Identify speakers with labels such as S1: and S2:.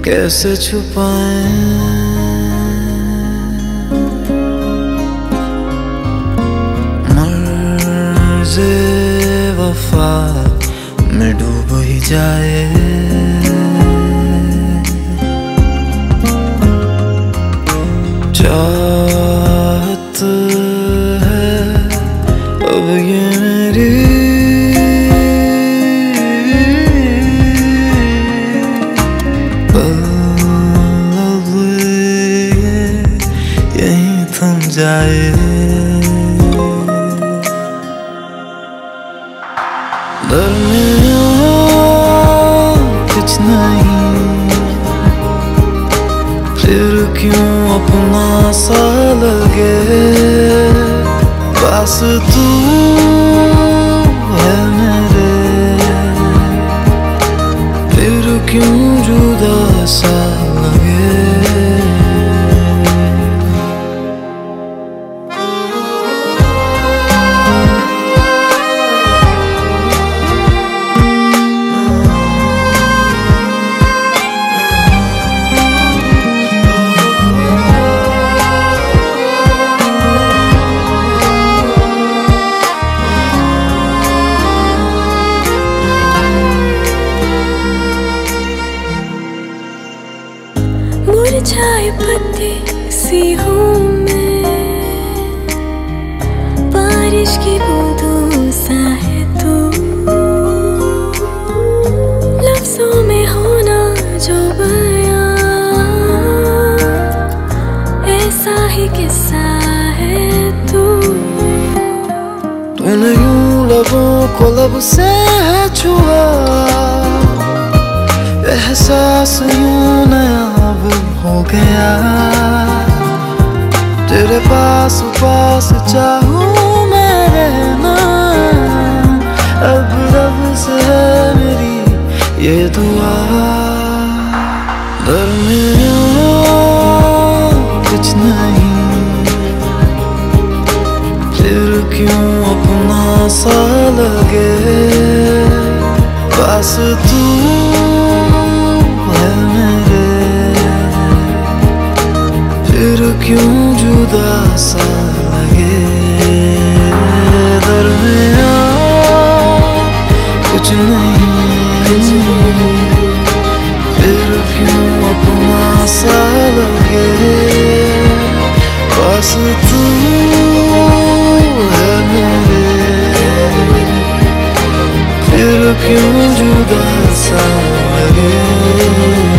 S1: कैसे छुपाएं मर्ज़े वफा में डूब ही जाए। चाहत है अब ये मेरी अब यहीं थम जाए। दरमियाँ कुछ नहीं, फिर क्यों अपना सा लगे। पास तू है मेरे, फिर क्यों जुदा सा लगे।
S2: मुरझाए पत्ते सी हूँ मैं, बारिश की बूंदों सा है तू। लफ्जों में होना जो बयां, ऐसा ही किस्सा है तू।
S1: तूने यूं लबों को लब से है छुआ, एहसास यूं नया हो गया। तेरे पास पास चाहूं मैं रहना, अब रब से है मेरी ये दुआ। दरमियाँ कुछ नहीं, फिर क्यों अपना सा लगे। पास तू क्यों जुदा सा लगे। दरमियाँ कुछ नहीं, फिर क्यों अपना सा लगे। पास तू है मेरे, फिर क्यों जुदा सा लगे।